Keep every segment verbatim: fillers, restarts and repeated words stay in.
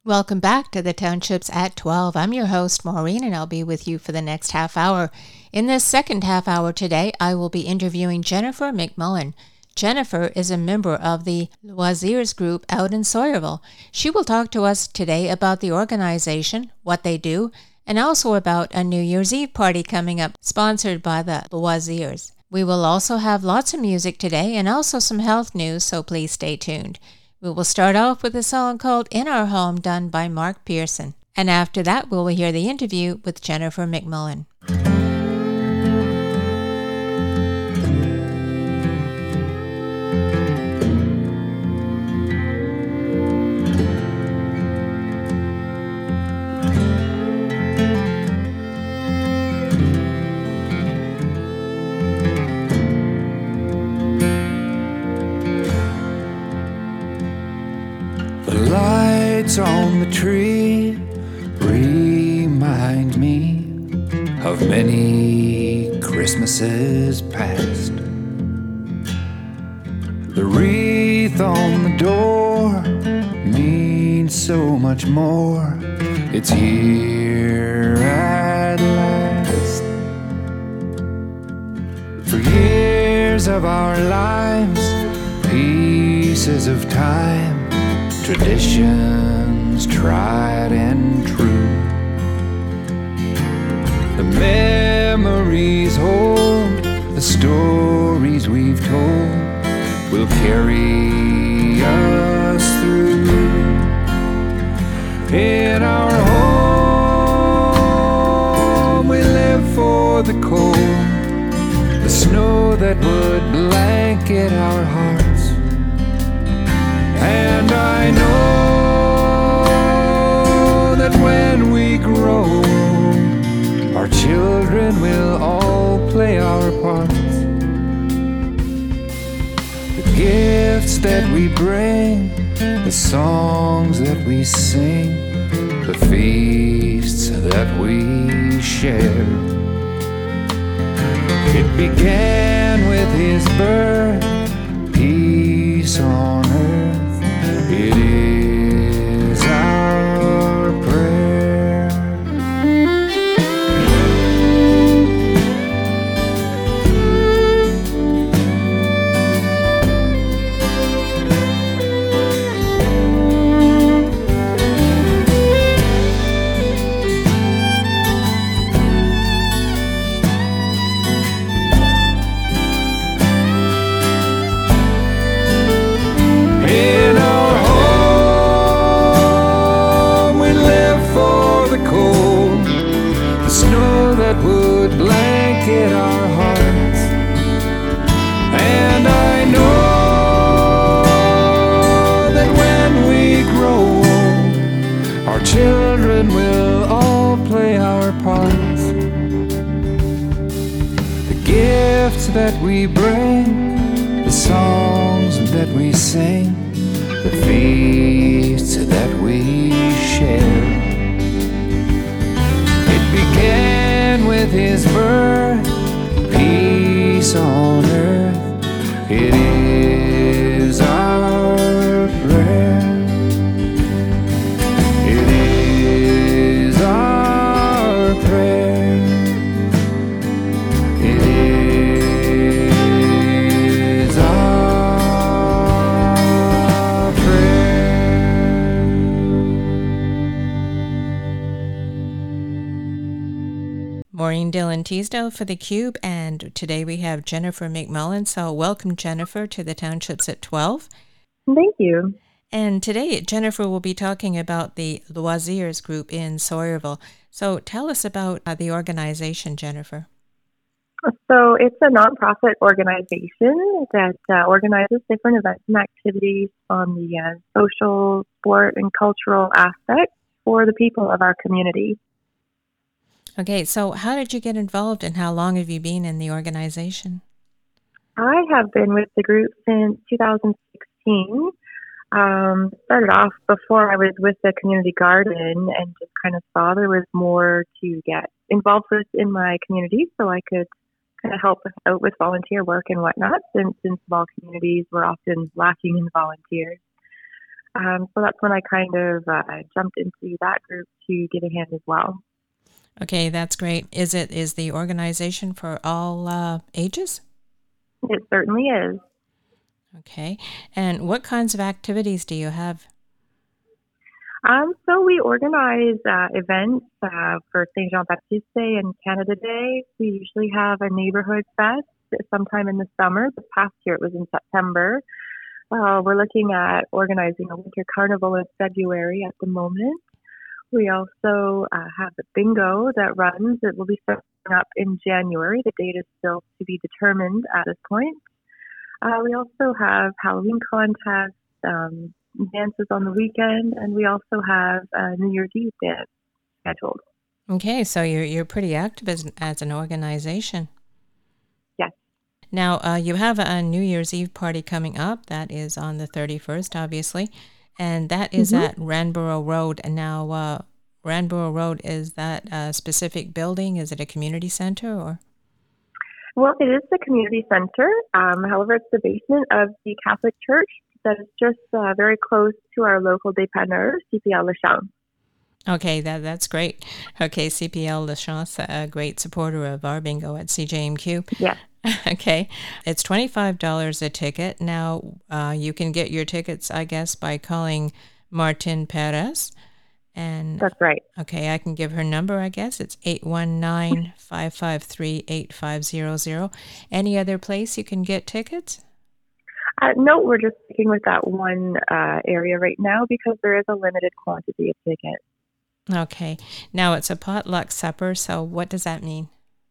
Welcome back to the Townships at twelve. I'm your host, Maureen, and I'll be with you for the next half hour. In this second half hour today, I will be interviewing Jennifer McMullen. Jennifer is a member of the Loisirs group out in Sawyerville. She will talk to us today about the organization, what they do, and also about a New Year's Eve party coming up, sponsored by the Loisirs. We will also have lots of music today and also some health news, so please stay tuned. We will start off with a song called In Our Home, done by Mark Pearson. And after that, we will hear the interview with Jennifer McMullen. Lights on the tree remind me of many Christmases past. The wreath on the door means so much more. It's here at last. For years of our lives, pieces of time, traditions tried and true. The memories hold, the stories we've told will carry us through. In our home we live for the cold, the snow that would blanket our hearts. And I know that when we grow, our children will all play our parts. The gifts that we bring, the songs that we sing, the feasts that we share. It began with his birth, peace on earth. It is our prayer. That would blanket our hearts. And I know that when we grow old, our children will all play our parts. The gifts that we bring, the songs that we sing, the feasts that we share. It began with his birth, peace on earth. It is our prayer. It is our prayer. It is our prayer. Maureen Dillon Teasdale for theCUBE, and today we have Jennifer McMullen. So welcome, Jennifer, to the Townships at twelve. Thank you. And today, Jennifer will be talking about the Loisirs group in Sawyerville. So tell us about uh, the organization, Jennifer. So it's a nonprofit organization that uh, organizes different events and activities on the uh, social, sport, and cultural aspects for the people of our community. Okay, so how did you get involved and how long have you been in the organization? I have been with the group since two thousand sixteen. Um, started off before I was with the community garden and just kind of saw there was more to get involved with in my community so I could kind of help out with volunteer work and whatnot, since in small communities we're often lacking in volunteers. Um, so that's when I kind of uh, jumped into that group to give a hand as well. Okay, that's great. Is it is the organization for all uh, ages? It certainly is. Okay. And what kinds of activities do you have? Um, so we organize uh, events uh, for Saint Jean Baptiste Day and Canada Day. We usually have a neighborhood fest sometime in the summer. This past year it was in September. Uh, we're looking at organizing a winter carnival in February at the moment. We also uh, have the bingo that runs. It will be starting up in January. The date is still to be determined at this point. Uh, we also have Halloween contests, um, dances on the weekend, and we also have a New Year's Eve dance scheduled. Okay, so you're you're pretty active as, as an organization. Yes. Now, uh, you have a New Year's Eve party coming up. That is on the thirty-first, obviously, and that is Mm-hmm. at Ranborough Road. And now, uh, Ranborough Road, is that a specific building? Is it a community center or? Well, it is the community center. Um, however, it's the basement of the Catholic Church that is just uh, very close to our local dépanneur, C P L Le Champ. Okay, that that's great. Okay, C P L Le Champ's a great supporter of our bingo at C J M Q. Yes. Okay, it's twenty-five dollars a ticket. Now, uh, you can get your tickets, I guess, by calling Martin Perez. And That's right. okay, I can give her number, I guess. It's eight one nine, five five three, eight five zero zero. Any other place you can get tickets? Uh, no, we're just sticking with that one uh, area right now because there is a limited quantity of tickets. Okay. Now, it's a potluck supper, so what does that mean?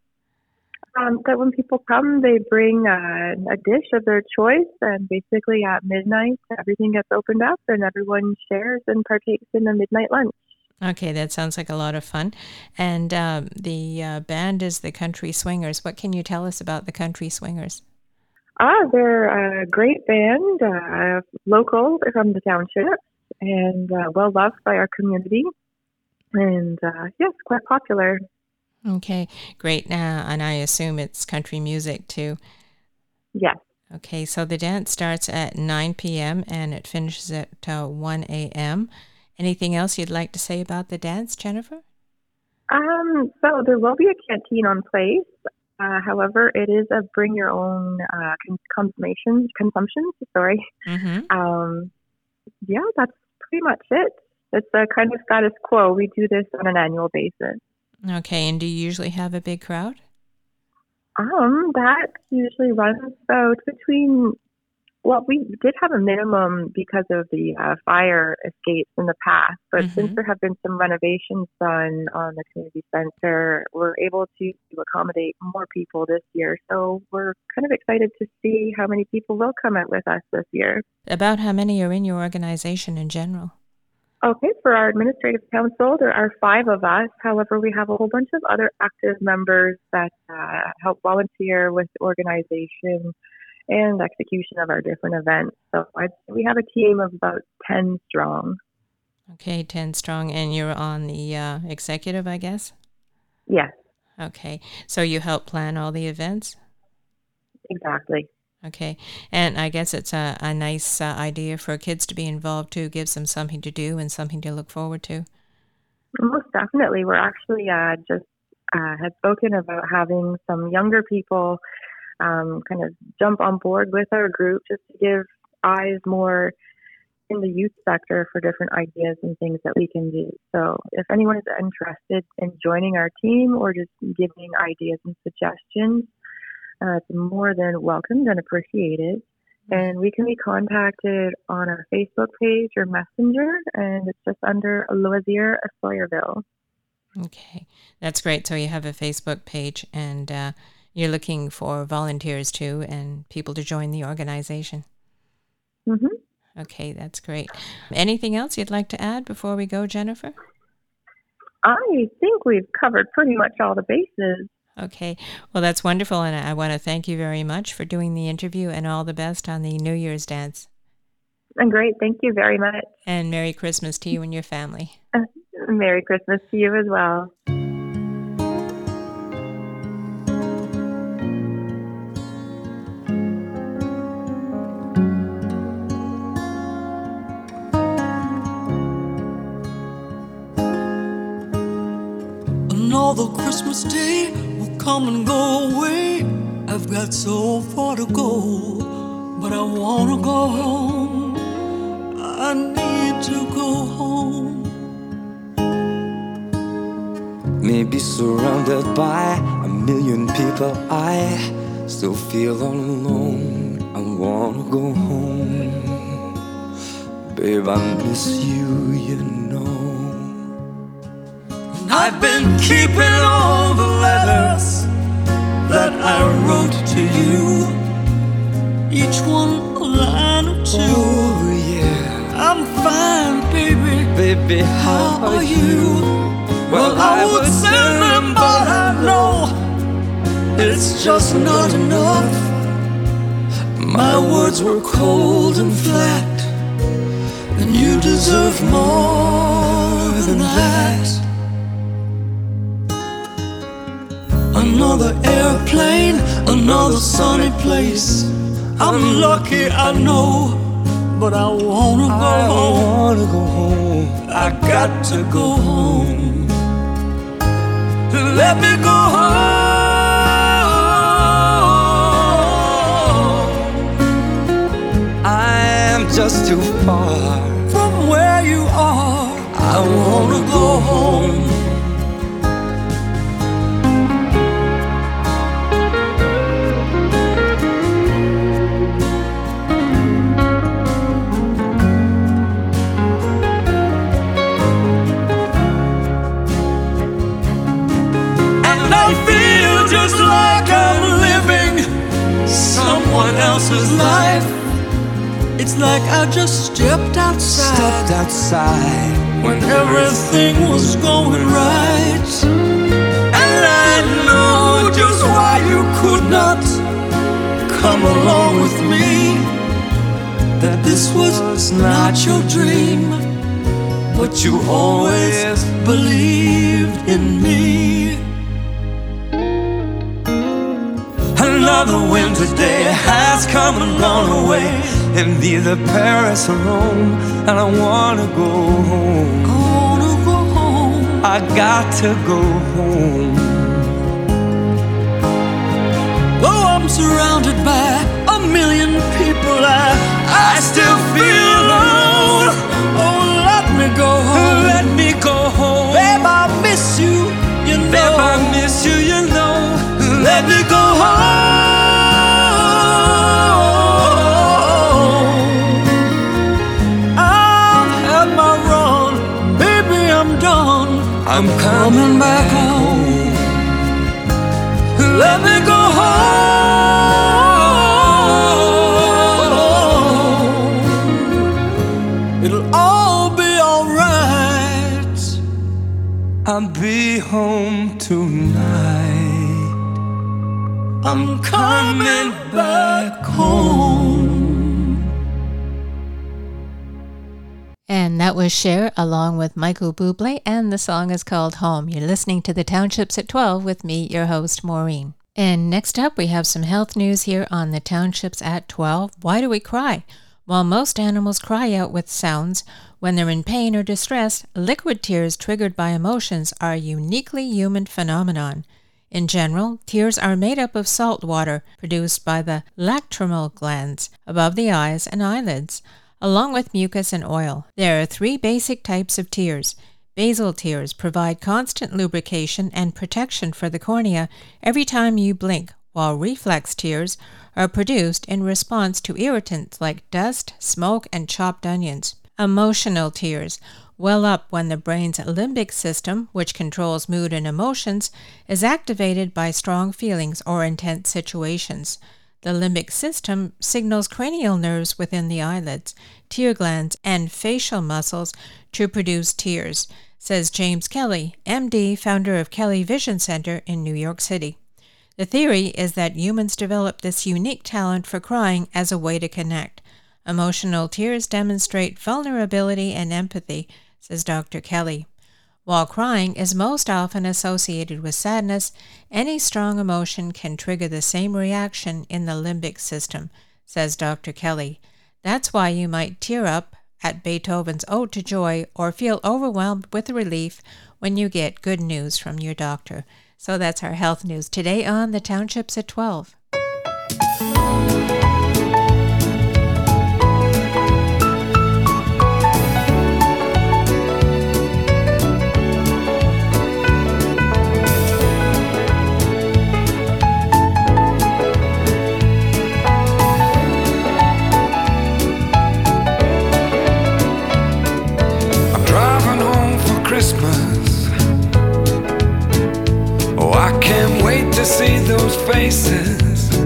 Um, that when people come, they bring uh, a dish of their choice, and basically at midnight, everything gets opened up and everyone shares and partakes in the midnight lunch. Okay, that sounds like a lot of fun. And um, the uh, band is the Country Swingers. What can you tell us about the Country Swingers? Ah, they're a great band, uh, local from the township, and uh, well loved by our community, and uh, yes, quite popular. Okay, great. Uh, and I assume it's country music too. Yes. Okay, so the dance starts at nine p.m. and it finishes at uh, one a.m. Anything else you'd like to say about the dance, Jennifer? Um, so there will be a canteen on place. Uh, however, it is a bring your own uh, con- consumption, consumption. Sorry. Mm-hmm. Um, yeah, that's pretty much it. It's a kind of status quo. We do this on an annual basis. Okay, and do you usually have a big crowd? Um, that usually runs about between, well, we did have a minimum because of the uh, fire escapes in the past, but Mhm. since there have been some renovations done on the community center, we're able to accommodate more people this year. So we're kind of excited to see how many people will come out with us this year. About how many are in your organization in general? Okay, for our administrative council, there are five of us. However, we have a whole bunch of other active members that uh, help volunteer with the organization and execution of our different events. So I'd say we have a team of about ten strong. Okay, ten strong, and you're on the uh, executive, I guess? Yes, Okay, so you help plan all the events? exactly. Okay, and I guess it's a, a nice uh, idea for kids to be involved too, gives them something to do and something to look forward to. Most definitely. We're actually uh, just uh, had spoken about having some younger people um, kind of jump on board with our group just to give eyes more in the youth sector for different ideas and things that we can do. So if anyone is interested in joining our team or just giving ideas and suggestions, uh, it's more than welcomed and appreciated. And we can be contacted on our Facebook page or Messenger, and it's just under Loisir Sawyerville. Okay, that's great. So you have a Facebook page, and uh, you're looking for volunteers too and people to join the organization. Mm-hmm. Okay, that's great. Anything else you'd like to add before we go, Jennifer? I think we've covered pretty much all the bases. Okay, well, that's wonderful, and I want to thank you very much for doing the interview, and all the best on the New Year's dance. And great, thank you very much. And Merry Christmas to you and your family. Merry Christmas to you as well. Another Christmas day will come and go away. I've got so far to go, but I wanna go home. I need to go home. Maybe surrounded by a million people, I still feel all alone. I wanna go home. Babe, I miss you, you know. And I've been keeping all the letters that I wrote to you, each one a line or two. Oh yeah, I'm fine, baby. baby, how, How are you? Well, I would send them, but I know it's just not enough. My words were cold and flat, and you deserve more than that. Another airplane, another sunny place. I'm lucky, I know, but I wanna go I home. wanna go home. I got to go home. Let me go home. I'm just too far From where you are, I wanna go home. Just like I'm living someone else's life. It's like I just stepped outside, stepped outside when everything was going right. And I know just why you could not come along with me. That this was not your dream, but you always believed in me. Another winter day has come and gone away, in either Paris or Rome, and I wanna go home. I wanna go home. I got to go home. Though I'm surrounded by a million people, I, I still feel alone. Oh, let me go home. Let me go home. Babe, I miss you, you know. Babe, I miss you, you know. Let me go home. I've had my run, baby, I'm done. I'm Coming back home. Let me go home. It'll all be alright. I'll be home tonight. I'm coming back home. And that was Cher along with Michael Bublé, and the song is called Home. You're listening to The Townships at twelve with me, your host, Maureen. And next up, we have some health news here on The Townships at twelve. Why do we cry? While most animals cry out with sounds, when they're in pain or distress, liquid tears triggered by emotions are a uniquely human phenomenon. In general, tears are made up of salt water produced by the lacrimal glands above the eyes and eyelids, along with mucus and oil. There are three basic types of tears. Basal tears provide constant lubrication and protection for the cornea every time you blink, while reflex tears are produced in response to irritants like dust, smoke, and chopped onions. Emotional tears well up when the brain's limbic system, which controls mood and emotions, is activated by strong feelings or intense situations. The limbic system signals cranial nerves within the eyelids, tear glands, and facial muscles to produce tears, says James Kelly, M D, founder of Kelly Vision Center in New York City. The theory is that humans develop this unique talent for crying as a way to connect. Emotional tears demonstrate vulnerability and empathy, says Doctor Kelly. While crying is most often associated with sadness, any strong emotion can trigger the same reaction in the limbic system, says Doctor Kelly. That's why you might tear up at Beethoven's Ode to Joy or feel overwhelmed with relief when you get good news from your doctor. So that's our health news today on the Townships at twelve. Christmas. Oh, I can't wait to see those faces.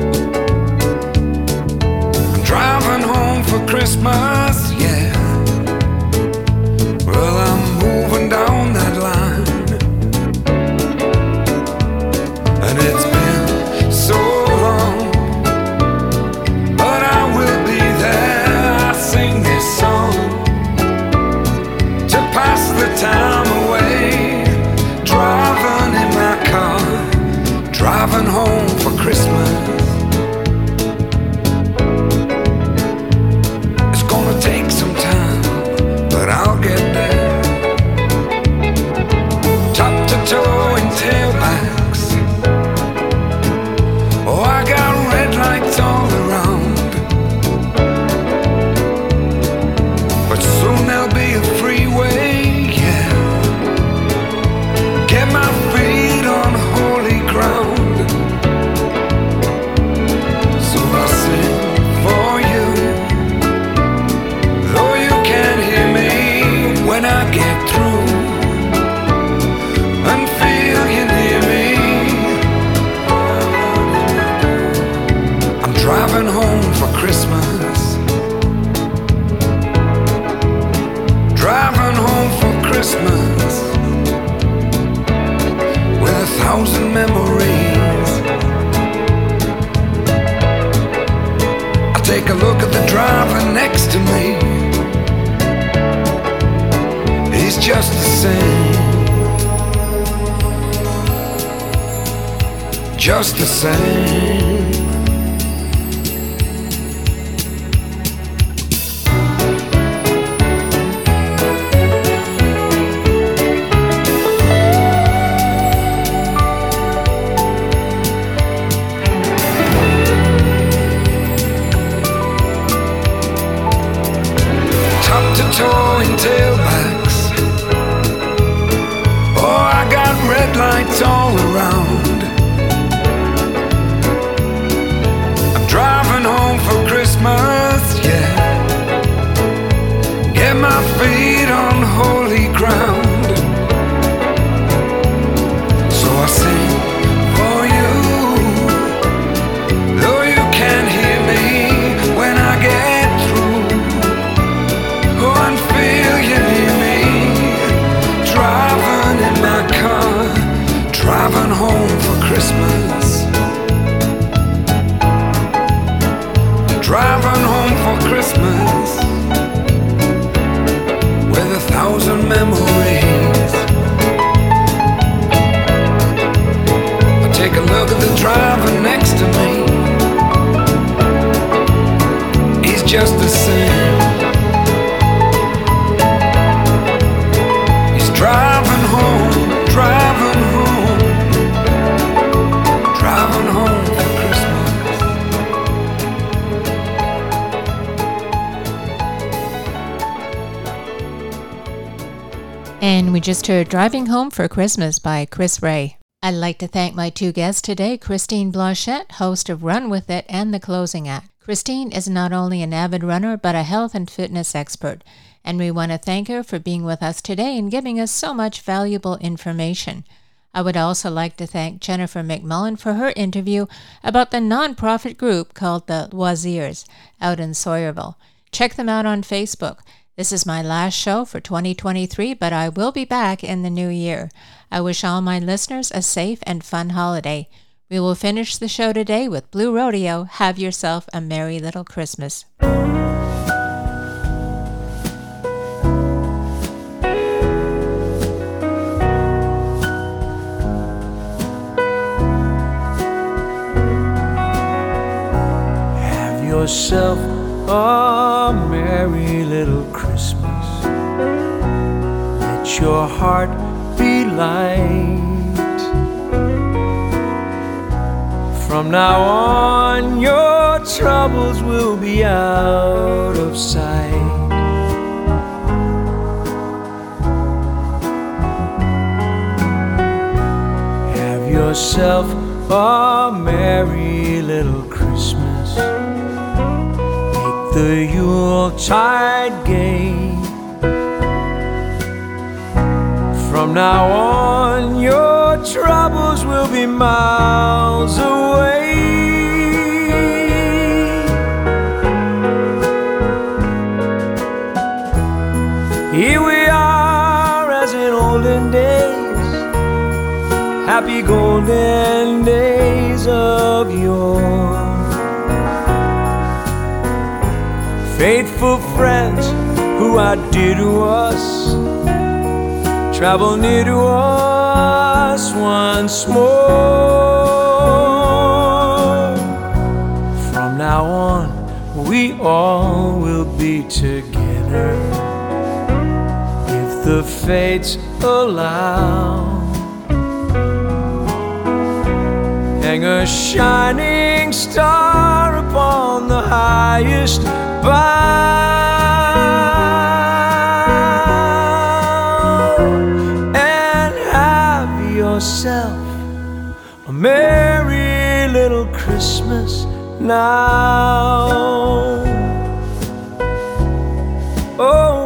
I'm driving home for Christmas, yeah. Well, I'm moving down that line, and it's been so long, but I will be there. I sing this song to pass the time away, driving in my car, driving home for Christmas. It's gonna take some time, but I'll get there. Top to toe in tailbacks. Oh, I got red lights all around, but soon there'll be a freeway. My feet on holy ground, so I sing for you, though you can't hear me when I get through, and feel you near me. I'm driving home for Christmas, driving home for Christmas, a thousand memories. I take a look at the driver next to me. He's just the same, just the same. Towing tailbacks. Oh, I got red lights all around. I'm driving home for Christmas, yeah. Get my feet on holy ground, so I sing for you, though you can't hear me when I get through. Feel you near me, driving in my car, driving home for Christmas, driving home for Christmas, with a thousand memories. I take a look at the driver next to me. He's just the same. Driving home, driving home, driving home for Christmas. And we just heard Driving Home for Christmas by Chris Ray. I'd like to thank my two guests today, Christine Blanchette, host of Run With It and The Closing Act. Christine is not only an avid runner, but a health and fitness expert, and we want to thank her for being with us today and giving us so much valuable information. I would also like to thank Jennifer McMullen for her interview about the nonprofit group called the Loisirs out in Sawyerville. Check them out on Facebook. This is my last show for twenty twenty-three, but I will be back in the new year. I wish all my listeners a safe and fun holiday. We will finish the show today with Blue Rodeo, Have Yourself a Merry Little Christmas. Have yourself a a merry little Christmas. Let your heart be light. From now on, your troubles will be out of sight. Have yourself a merry little Christmas. Make the Yuletide gay. From now on, your troubles will be miles away. Here we are as in olden days, happy golden days of yore. Faithful friends who are dear to us, travel near to us once more. From now on, we all will be together, if the fates allow. Hang a shining star upon the highest bough, and have yourself a merry little Christmas now. Oh,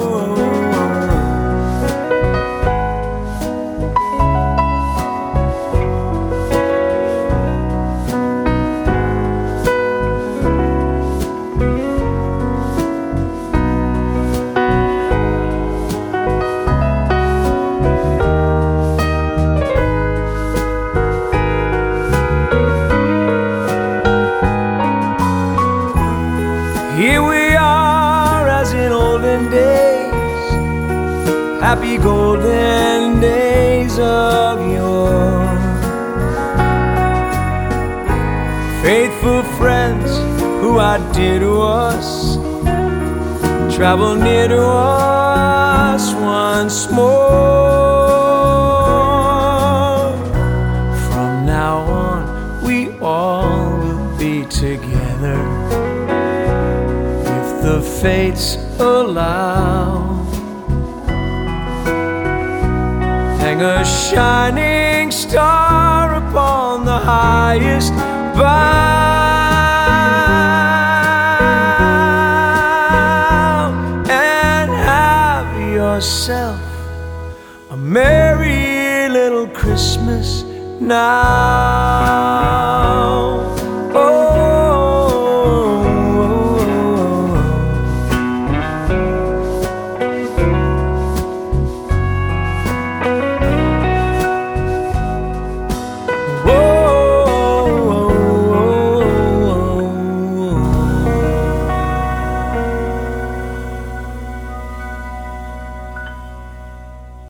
here we are as in olden days, happy golden days of yore. Faithful friends who are dear to us, travel near to us once more. From now on, we all will be together, the fates allow. Hang a shining star upon the highest bough, and have yourself a merry little Christmas now.